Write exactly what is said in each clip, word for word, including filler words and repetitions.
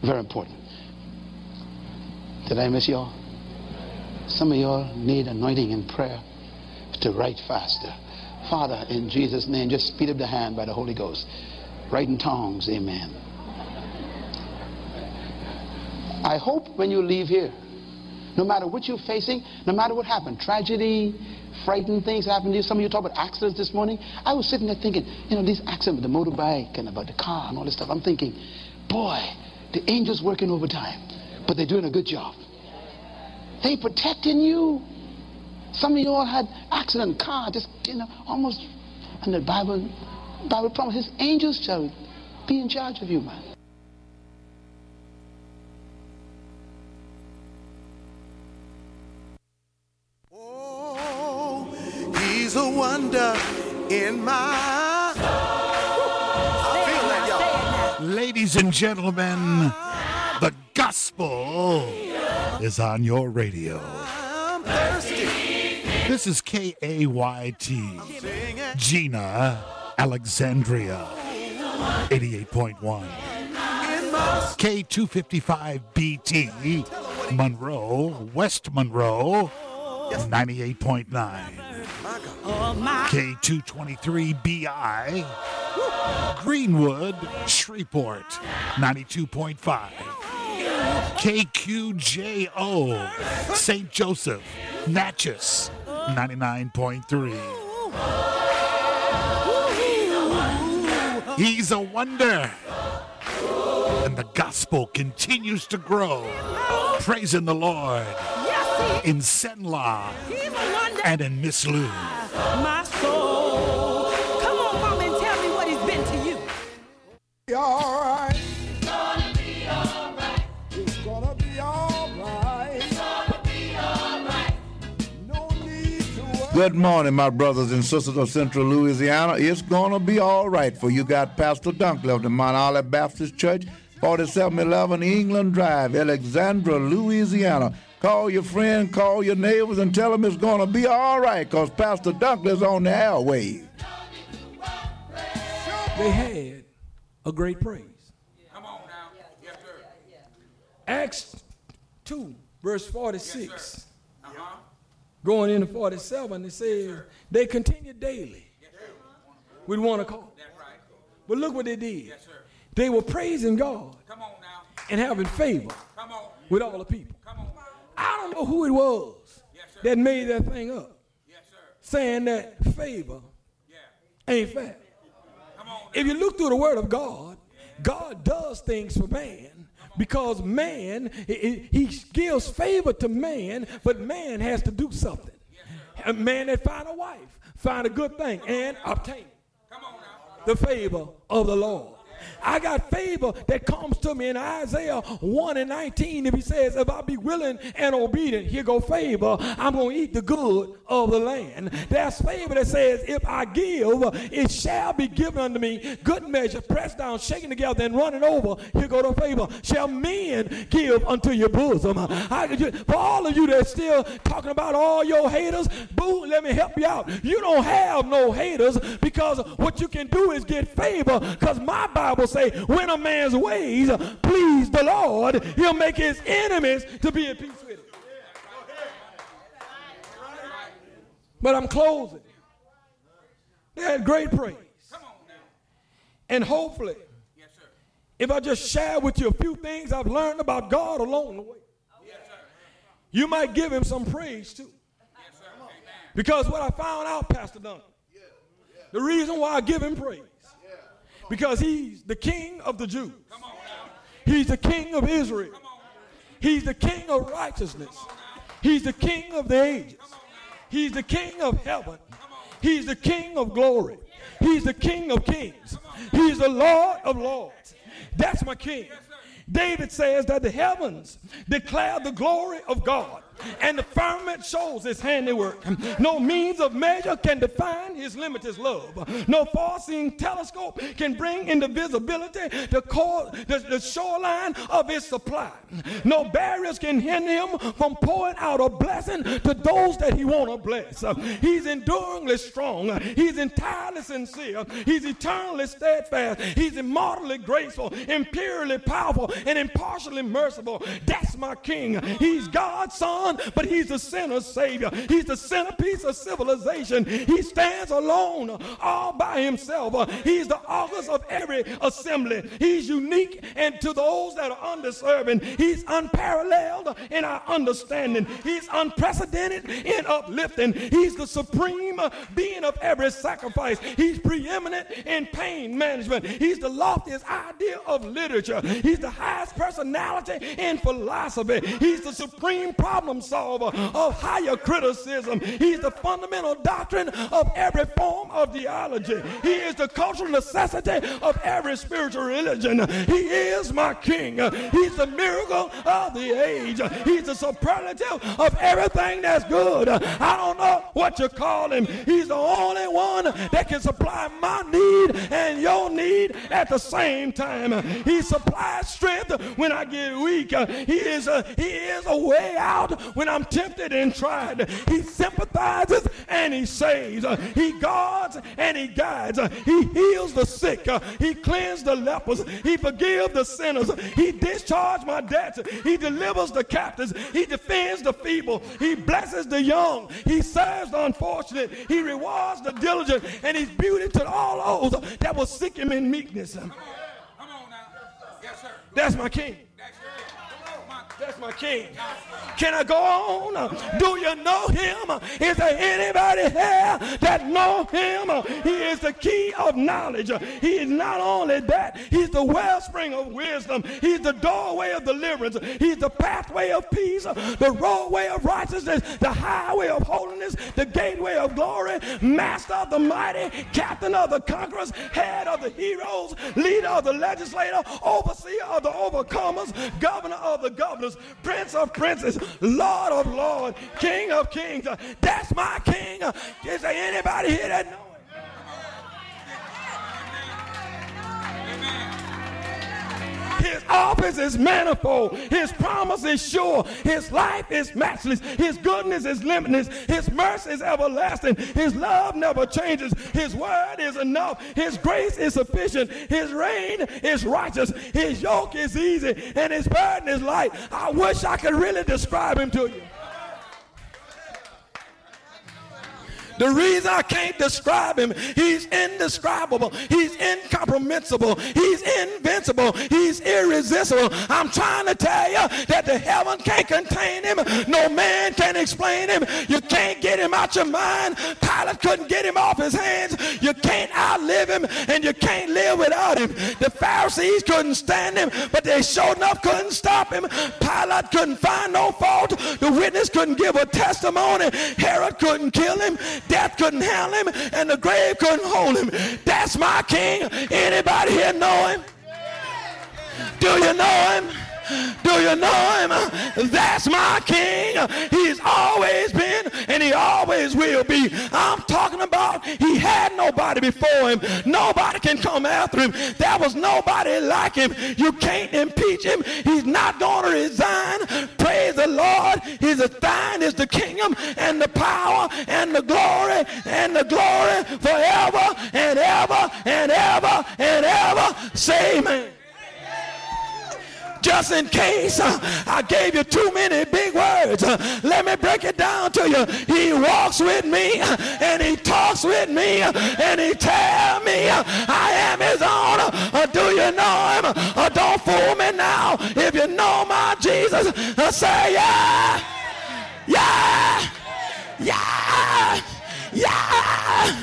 Very important. Did I miss y'all? Some of y'all need anointing and prayer to write faster. Father, in Jesus' name, just speed up the hand by the Holy Ghost. Write in tongues, amen. I hope when you leave here, no matter what you're facing, no matter what happened, tragedy, frightening things happen to you. Some of you talk about accidents this morning. I was sitting there thinking, you know, these accidents, the motorbike and about the car and all this stuff. I'm thinking, boy, the angels working overtime, but they're doing a good job. They protecting you. Some of you all had accident, car, just, you know, almost, and the Bible, Bible promises angels shall be in charge of you, man. Oh, he's a wonder in my soul. I feel that, y'all. Ladies and gentlemen, the gospel is on your radio. I'm thirsty. This is K A Y T, Gina, Alexandria, eighty-eight point one. K two fifty-five B T, Monroe, West Monroe, ninety-eight point nine. K two twenty-three B I, Greenwood, Shreveport, ninety-two point five. K Q J O, Saint Joseph, Natchez, ninety-nine point three. He's a wonder. And the gospel continues to grow. Praising the Lord in Senla and in Miss Lou. My soul. Come on, mama, and tell me what he's been to you. Be all right. It's gonna be all right. It's gonna be all right. It's gonna be all right. No need to worry. Good morning, my brothers and sisters of Central Louisiana. It's going to be all right for you. Got Pastor Dunkley of the Mount Olive Baptist Church, forty-seven eleven England Drive, Alexandria, Louisiana. Call your friend, call your neighbors, and tell them it's going to be all right because Pastor Dunkley's on the airwaves. They had a great praise. Come on now. Yes, sir. Acts two, verse forty-six. Yes, uh-huh. Going into forty-seven, it says Yes, they continued daily Yes, sir. with one accord. That's right. But look what they did. Yes, sir. They were praising God Come on now. and having favor Come on. with all the people. Come on. I don't know who it was Yes, sir. that made that thing up, Yes, sir. saying that favor Yeah. ain't fair. Come on. If you look through the word of God, God does things for man because man, he, he gives favor to man, but man has to do something. A man that find a wife, find a good thing and obtain it. Come on now. The favor of the Lord. I got favor that comes to me in Isaiah one and nineteen. If he says, if I be willing and obedient, here go favor, I'm going to eat the good of the land. There's favor that says, if I give, it shall be given unto me. Good measure, pressed down, shaken together, and running over. Here go the favor. Shall men give unto your bosom? I, for all of you that's still talking about all your haters, boo, let me help you out. You don't have no haters because what you can do is get favor because my Bible say, when a man's ways please the Lord, he'll make his enemies to be at peace with him. But I'm closing. They had great praise. And hopefully, if I just share with you a few things I've learned about God along the way, you might give him some praise too. Because what I found out, Pastor Duncan, the reason why I give him praise, because he's the king of the Jews. He's the king of Israel. He's the king of righteousness. He's the king of the ages. He's the king of heaven. He's the king of glory. He's the king of kings. He's the Lord of lords. That's my king. David says that the heavens declare the glory of God, and the firmament shows his handiwork. No means of measure can define his limitless love. No far-seeing telescope can bring into visibility the, core, the, the shoreline of his supply. No barriers can hinder him from pouring out a blessing to those that he want to bless. He's enduringly strong. He's entirely sincere. He's eternally steadfast. He's immortally graceful, imperially powerful, and impartially merciful. That's my King. He's God's Son, but he's the sinner's Savior. He's the centerpiece of civilization. He stands alone, all by himself. He's the author of every assembly. He's unique and to those that are undeserving. He's unparalleled in our understanding. He's unprecedented in uplifting. He's the supreme being of every sacrifice. He's preeminent in pain management. He's the loftiest idea of literature. He's the highest personality in philosophy. He's the supreme problem solver of higher criticism. He's the fundamental doctrine of every form of theology. He is the cultural necessity of every spiritual religion. He is my King. He's the miracle of the age. He's the superlative of everything that's good. I don't know what you call him. He's the only one that can supply my need and your need at the same time. He supplies strength when I get weak. He is a, he is a way out when I'm tempted and tried. He sympathizes and he saves. He guards and he guides. He heals the sick. He cleanses the lepers. He forgives the sinners. He discharges my debts. He delivers the captives. He defends the feeble. He blesses the young. He serves the unfortunate. He rewards the diligent. And he's beauty to all those that will seek him in meekness. Come on, come on now. Yes, sir. That's my King. That's your Come on. That's my King. Can I go on? Do you know him? Is there anybody here that know him? He is the key of knowledge. He is not only that, he's the wellspring of wisdom. He's the doorway of deliverance. He's the pathway of peace, the roadway of righteousness, the highway of holiness, the gateway of glory, master of the mighty, captain of the conquerors, head of the heroes, leader of the legislator, overseer of the overcomers, governor of the governors, prince of princes, Lord of lords, King of kings. That's my King. Is there anybody here that know him? His office is manifold. His promise is sure. His life is matchless. His goodness is limitless. His mercy is everlasting. His love never changes. His word is enough. His grace is sufficient. His reign is righteous. His yoke is easy and his burden is light. I wish I could really describe him to you. The reason I can't describe him, he's indescribable, he's incomprehensible, he's invincible, he's irresistible. I'm trying to tell you that the heaven can't contain him. No man can explain him. You can't get him out your mind. Pilate couldn't get him off his hands. You can't outlive him, and you can't live without him. The Pharisees couldn't stand him, but they sure enough couldn't stop him. Pilate couldn't find no fault. The witness couldn't give a testimony. Herod couldn't kill him. Death couldn't handle him, and the grave couldn't hold him. That's my King. Anybody here know him? Do you know him? Do you know him? That's my King. He's always been and he always will be. I'm talking about he had nobody before him. Nobody can come after him. There was nobody like him. You can't impeach him. He's not going to resign. Praise the Lord. His thine is the kingdom and the power and the glory and the glory forever and ever and ever and ever. Say amen. Just in case uh, I gave you too many big words, uh, let me break it down to you. He walks with me uh, and he talks with me uh, and he tells me uh, I am his own. Uh, do you know him? Uh, don't fool me now. If you know my Jesus, uh, say yeah, yeah, yeah, yeah.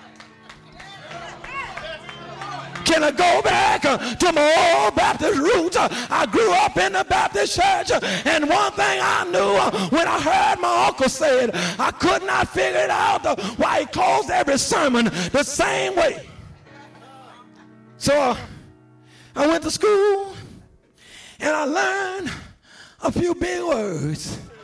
Can I go back uh, to my old Baptist roots? Uh, I grew up in the Baptist church, uh, and one thing I knew uh, when I heard my uncle say it, I could not figure it out uh, why he closed every sermon the same way. So uh, I went to school, and I learned a few big words.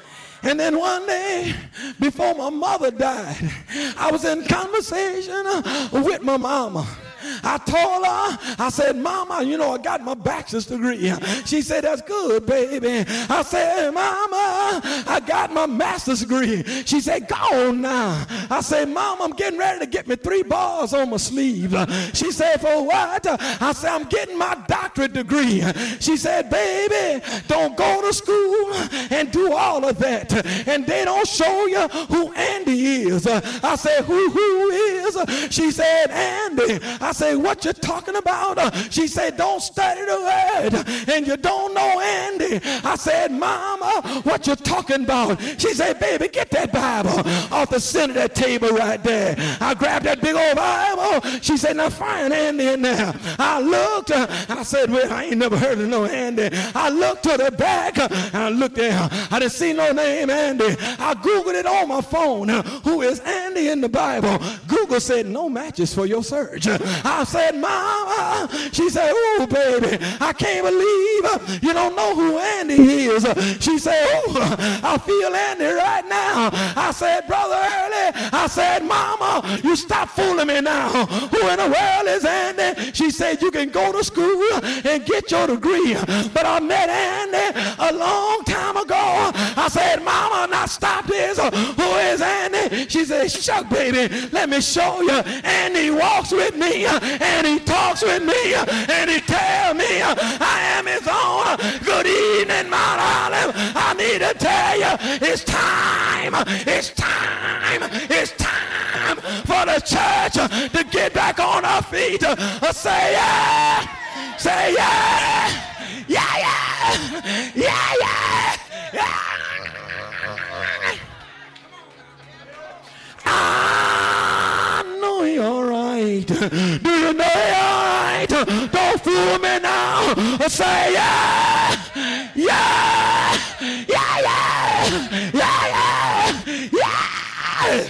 And then one day, before my mother died, I was in conversation with my mama. I told her, I said, Mama, you know, I got my bachelor's degree. She said, that's good, baby. I said, Mama, I got my master's degree. She said, go on now. I said, Mom, I'm getting ready to get me three bars on my sleeve. She said, for what? I said, I'm getting my doctorate degree. She said, baby, don't go to school and do all of that. And they don't show you who Andy is. I said, who, who is? She said, Andy. I said, what you talking about? Uh, she said, don't study the word and you don't know Andy. I said, Mama, what you talking about? She said, baby, get that Bible off the center of that table right there. I grabbed that big old Bible. She said, now find Andy in there. I looked. Uh, I said, well, I ain't never heard of no Andy. I looked to the back. Uh, and I looked there. I didn't see no name Andy. I Googled it on my phone. Uh, who is Andy in the Bible? Google said, no matches for your search. I said, Mama. She said, oh, baby, I can't believe you don't know who Andy is. She said, oh, I feel Andy right now. I said, Brother Early. I said, Mama, you stop fooling me now. Who in the world is Andy? She said, you can go to school and get your degree. But I met Andy a long time ago. I said, Mama, now stop this. Who is Andy? She said, shuck, baby, let me show you. Andy walks with me. And he talks with me and he tells me I am his own. Good evening, Mount Olive. I need to tell you, it's time, it's time, it's time for the church to get back on our feet. Uh, say yeah, say yeah, yeah, yeah, yeah, yeah, yeah. I know you're right. Do you know you're right? Don't fool me now. Say yeah, yeah, yeah, yeah, yeah, yeah, yeah.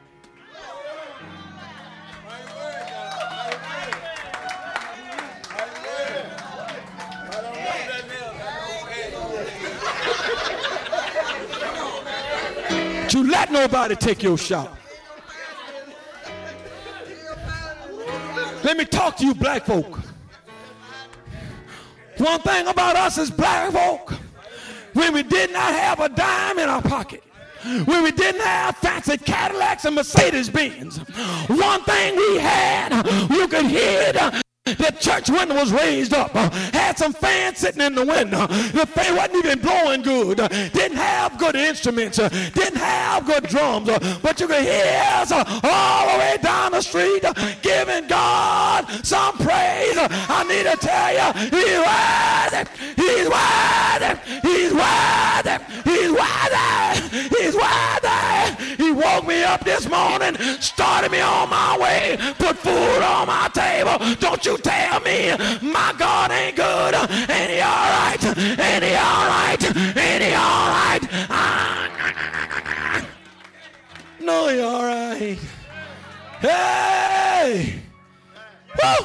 You let nobody take your shot. Let me talk to you black folk. One thing about us as black folk, when we did not have a dime in our pocket, when we didn't have fancy Cadillacs and Mercedes-Benz, one thing we had, you could hear it. The church window was raised up, uh, had some fans sitting in the window. The fan wasn't even blowing good, uh, didn't have good instruments, uh, didn't have good drums, uh, but you could hear us uh, all the way down the street uh, giving God some praise. Uh, I need to tell you, he's worthy, he's worthy, he's worthy, he's worthy, he's worthy. He woke me up this morning, started me on my way, put food on my table. Don't you tell me my God ain't good. Ain't he all right? Ain't he all right? Ain't he all right? Ah, no, he all right. Hey! Woo!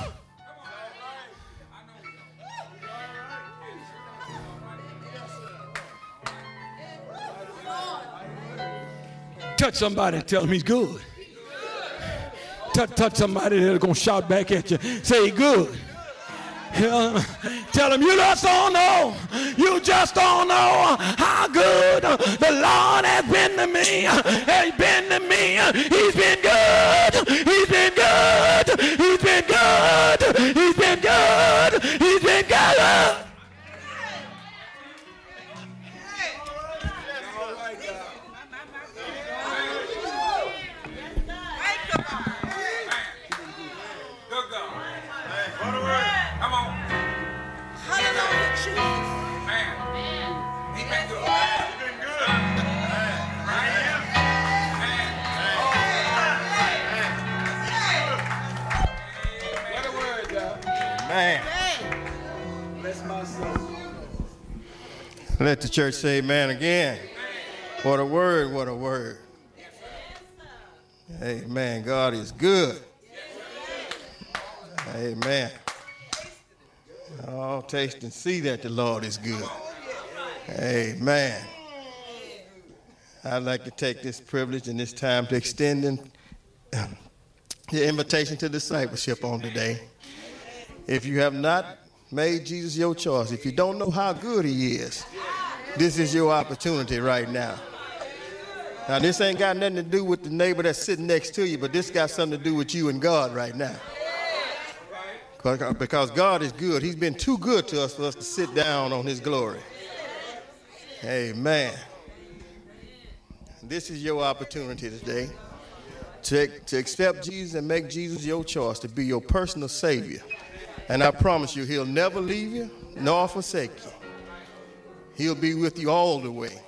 Touch somebody and tell him he's good. Touch, touch somebody that's going to shout back at you. Say good. Uh, tell him you just don't know. You just don't know how good the Lord has been to me. He's been to me. He's been good. He's been good. He's been good. He's been good. He's been good. Let the church say amen again. What a word, what a word. Amen. God is good. Amen. Oh, taste and see that the Lord is good. Amen. I'd like to take this privilege and this time to extend in, the invitation to discipleship on today. If you have not made Jesus your choice, if you don't know how good he is, this is your opportunity right now. Now, this ain't got nothing to do with the neighbor that's sitting next to you, but this got something to do with you and God right now. Because God is good. He's been too good to us for us to sit down on his glory. Amen. This is your opportunity today to, to accept Jesus and make Jesus your choice to be your personal Savior. And I promise you, he'll never leave you nor forsake you. He'll be with you all the way.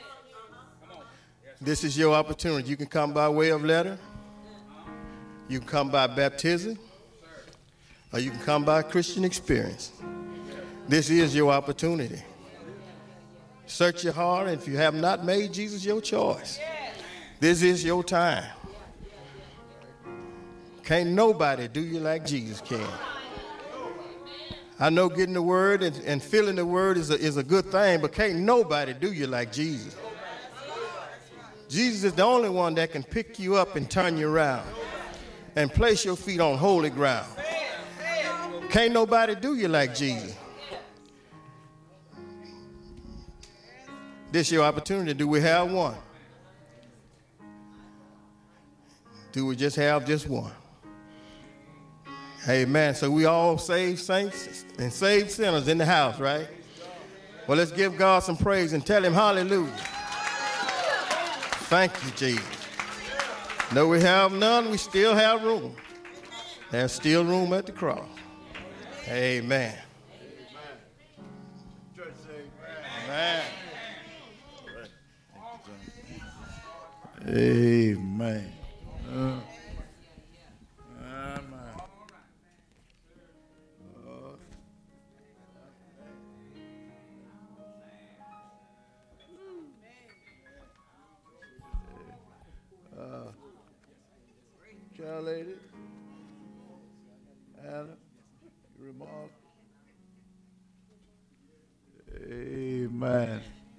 This is your opportunity. You can come by way of letter. You can come by baptism. Or you can come by Christian experience. This is your opportunity. Search your heart, and if you have not made Jesus your choice, this is your time. Can't nobody do you like Jesus can. I know getting the word and, and feeling the word is a, is a good thing, but can't nobody do you like Jesus. Jesus is the only one that can pick you up and turn you around and place your feet on holy ground. Can't nobody do you like Jesus. This is your opportunity. Do we have one? Do we just have just one? Amen. So we all saved saints and saved sinners in the house, right? Well, let's give God some praise and tell him hallelujah. Thank you, Jesus. Though we have none, we still have room. There's still room at the cross. Amen. Amen. Amen. Uh, amen. Uh, child lady, Anna, remark. Amen.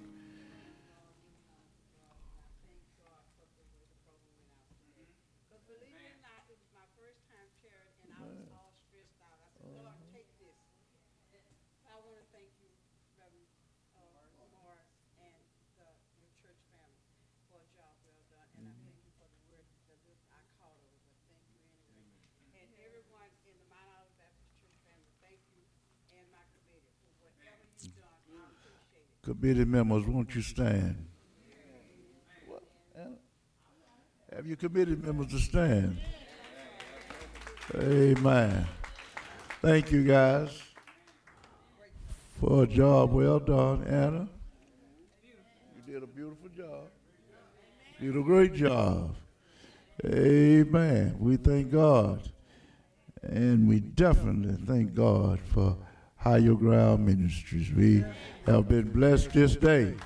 Committee members, won't you stand? Have your committee members to stand? Amen. Thank you guys for a job well done, Anna. You did a beautiful job. You did a great job. Amen. We thank God. And we definitely thank God for Higher Ground Ministries. We have been blessed this day.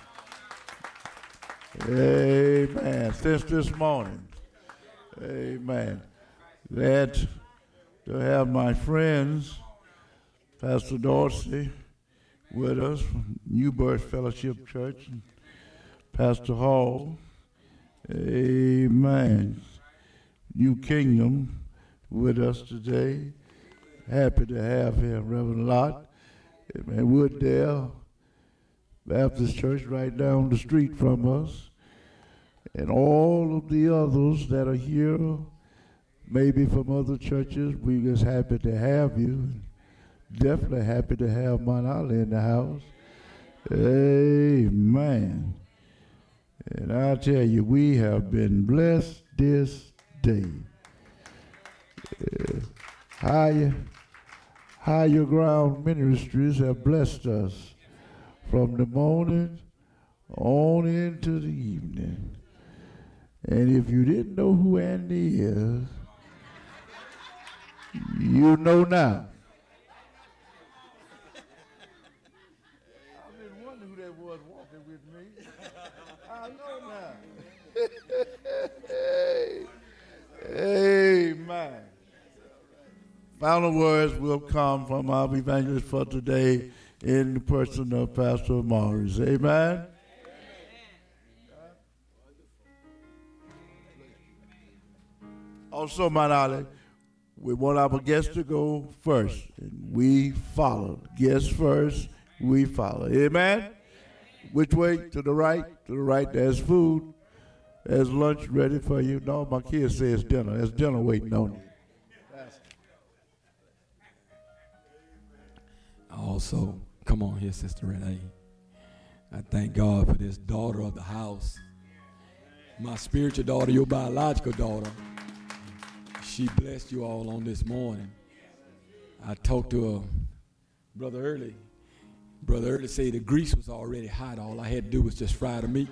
Amen. Since this morning. Amen. Glad to have my friends, Pastor Dorsey, with us from New Birth Fellowship Church, and Pastor Hall. Amen. New Kingdom with us today. Happy to have him, Reverend Lott. Amen. Wooddale Baptist Church right down the street from us. And all of the others that are here, maybe from other churches, we're just happy to have you. Definitely happy to have Manala in the house. Amen. And I tell you, we have been blessed this day. Uh, higher, higher Ground Ministries have blessed us from the morning on into the evening. And if you didn't know who Andy is, you know now. I've been wondering who that was walking with me. I know now. Amen. Final words will come from our evangelist for today in the person of Pastor Morris. Amen. Also, my darling, we want our guests to go first, and we follow. Guests first, we follow. Amen? Which way? To the right? To the right, there's food. There's lunch ready for you. No, my kids say it's dinner. There's dinner waiting on you. Also, come on here, Sister Renee. I thank God for this daughter of the house. My spiritual daughter, your biological daughter. She blessed you all on this morning. I talked to her, Brother Early. Brother Early said the grease was already hot. All I had to do was just fry the meat.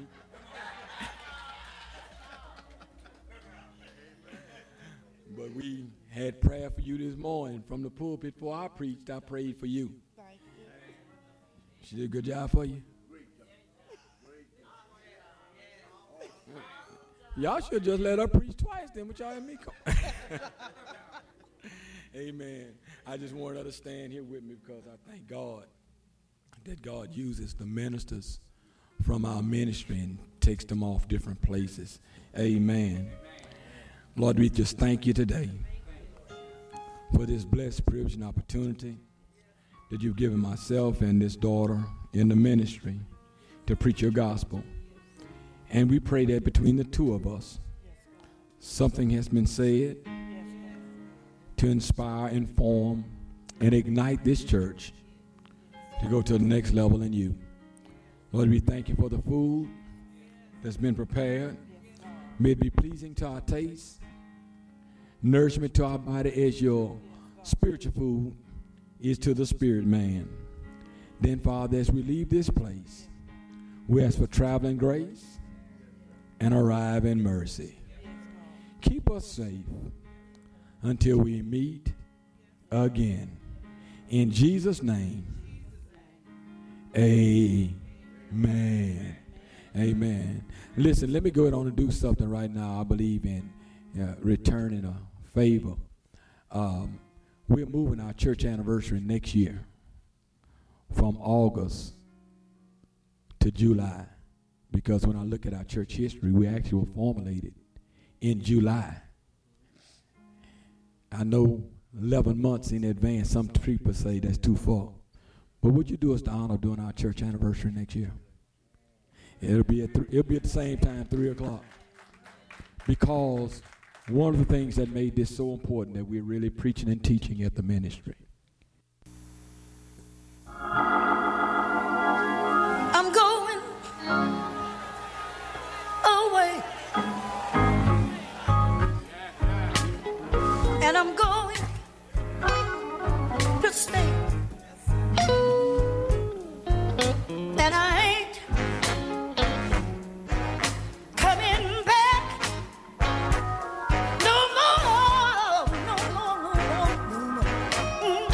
But we had prayer for you this morning. From the pulpit before I preached, I prayed for you. She did a good job for you? Y'all should just let her preach twice then, but y'all and me come. Amen. I just wanted her to stand here with me because I thank God that God uses the ministers from our ministry and takes them off different places. Amen. Lord, we just thank you today for this blessed privilege and opportunity that you've given myself and this daughter in the ministry to preach your gospel. And we pray that between the two of us, something has been said to inspire, inform, and ignite this church to go to the next level in you. Lord, we thank you for the food that's been prepared. May it be pleasing to our taste, nourishment to our body as your spiritual food is to the spirit man. Then, Father, as we leave this place, we ask for traveling grace and arrive in mercy. Keep us safe until we meet again. In Jesus' name, amen. Amen. Listen, let me go ahead on and do something right now. I believe in uh, returning a favor. Um, we're moving our church anniversary next year from August to July. Because when I look at our church history, we actually were formulated in July. I know eleven months in advance, some people say that's too far. But would you do us the honor of doing our church anniversary next year? It'll be at th- it'll be at the same time, three o'clock. Because one of the things that made this so important that we're really preaching and teaching at the ministry. I'm going away, and I'm going to stay, and I ain't coming back no more, no more, no more, no more.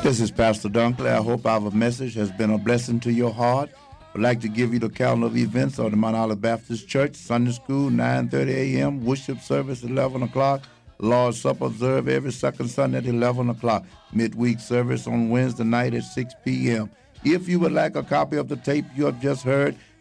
This is Pastor Dunkley. I hope our message has been a blessing to your heart. I'd like to give you the calendar of events of the Mount Olive Baptist Church. Sunday school, nine thirty a.m. Worship service, eleven o'clock. Lord's Supper observed every second Sunday at eleven o'clock. Midweek service on Wednesday night at six p.m. If you would like a copy of the tape you have just heard,